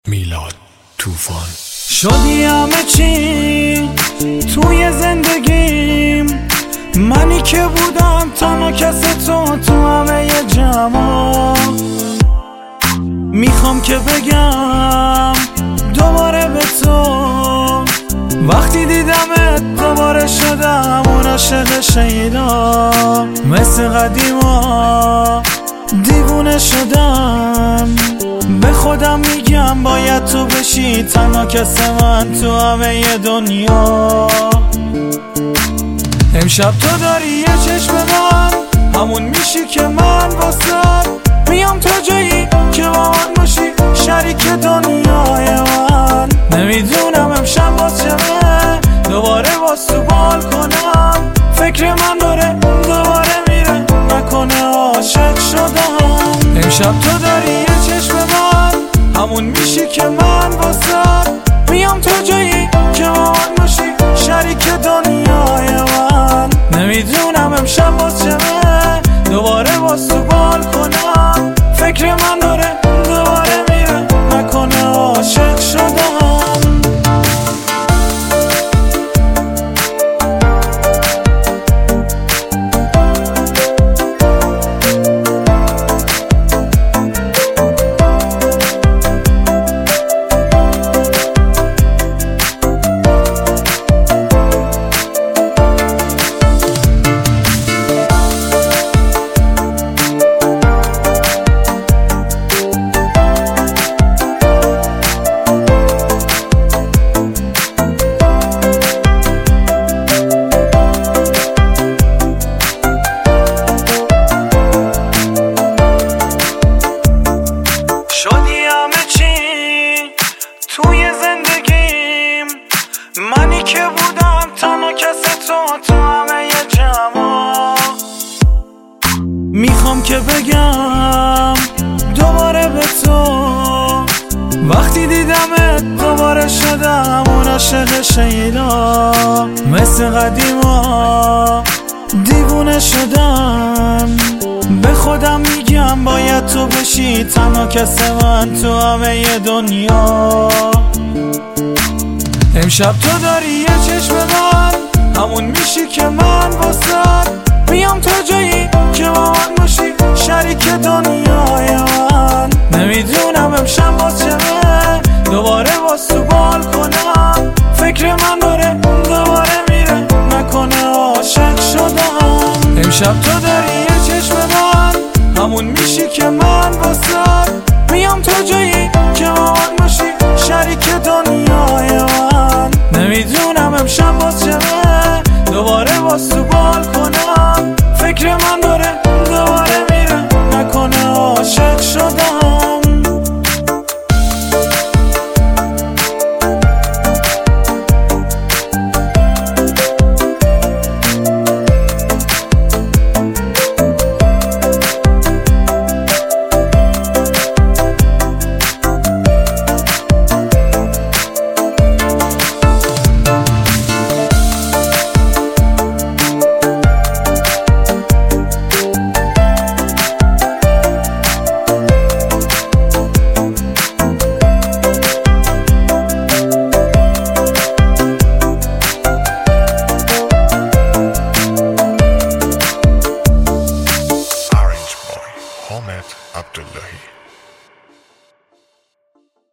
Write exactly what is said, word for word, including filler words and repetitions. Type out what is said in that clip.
میلاد طوفان. شدی همه چی توی زندگیم، منی که بودم تنها کس تو تو همه جمع. میخوام که بگم دوباره به تو، وقتی دیدمت دوباره شدم اون عاشق شیدا. مثل قدیما دیوونه شدم، به خودم میگم باید تو بشی تنها کس من تو همه دنیا. امشب تو داری یه چشم من، همون میشی که من واسه میام تا جایی که با من باشی شریک دنیای من. نمیدونم امشب باز چمه دوباره باز تو بال کنم، فکر من داره دوباره میره نکنه عاشق شدم. امشب تو داری یه چشم من، همون میشی که من واسه میام تا جایی که با من باشی شریک دنیای من. نمیدونم امشب باز چمه دوباره باز تو بال کنم، فکر من داره دوباره میره نکنه عاشق شدم. توی زندگیم منی که بودم تنها کس تو تو همه جمع. میخوام که بگم دوباره به تو، وقتی دیدمت دوباره شدم اون عاشق شیدا. مثل قدیما دیوونه شدم، به خودم میگم باید تو بشی تنها کس من تو همه دنیا. امشب تو داری یه چشم من، همون میشی که من واسه میام تا جایی که با من باشی شریک دنیای من. نمیدونم امشب باز چمه دوباره باز تو بال کنم، فکر من داره دوباره میره نکنه عاشق شدم. امشب تو داری یه چشم من، همون میشی که من